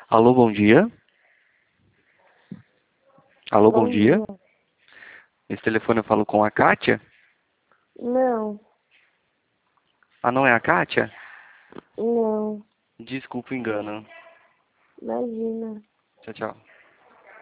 Alô, bom dia. Alô, bom Bom dia. dia. Esse telefone eu falo com a Kátia? Não, Ah, não é a Kátia? não, Desculpa o engano. imagina. Tchau, tchau.